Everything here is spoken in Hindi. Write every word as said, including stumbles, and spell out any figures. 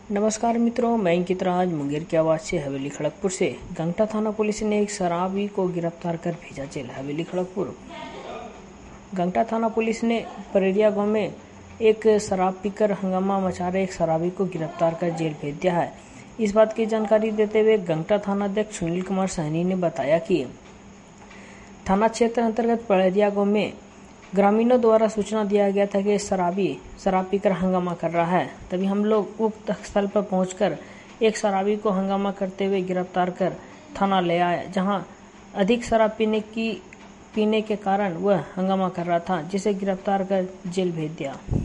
नमस्कार मित्रों, मैं अंकित राज मुंगेर की आवाज़ से हवेली खड़गपुर से। गंगटा थाना पुलिस ने एक शराबी को गिरफ्तार कर भेजा जेल। हवेली खड़गपुर गंगटा थाना पुलिस ने परेरिया गांव में एक शराब पीकर हंगामा मचा रहे एक शराबी को गिरफ्तार कर जेल भेज दिया है। इस बात की जानकारी देते हुए गंगटा थाना अध्यक्ष सुनील कुमार सहनी ने बताया कि थाना क्षेत्र अंतर्गत परेरिया गांव में ग्रामीणों द्वारा सूचना दिया गया था कि शराबी शराब पीकर हंगामा कर रहा है। तभी हम लोग उक्त स्थल पर पहुंचकर एक शराबी को हंगामा करते हुए गिरफ्तार कर थाना ले आए, जहां अधिक शराब पीने की पीने के कारण वह हंगामा कर रहा था, जिसे गिरफ्तार कर जेल भेज दिया।